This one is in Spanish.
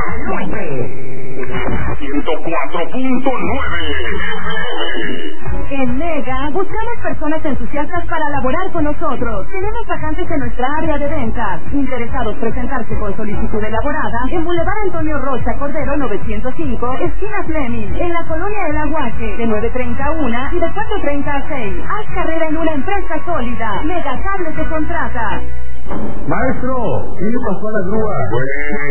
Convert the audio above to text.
En Mega, buscamos personas entusiastas para laborar con nosotros. Tenemos vacantes en nuestra área de ventas. Interesados presentarse con solicitud elaborada en Boulevard Antonio Rocha Cordero 905, esquina Fleming, en la colonia del Aguaje, de 9:30 a 1 y de 4:30 a 6. Haz carrera en una empresa sólida. Mega Cable te contrata. Maestro, ¿qué le pasó a la grúa?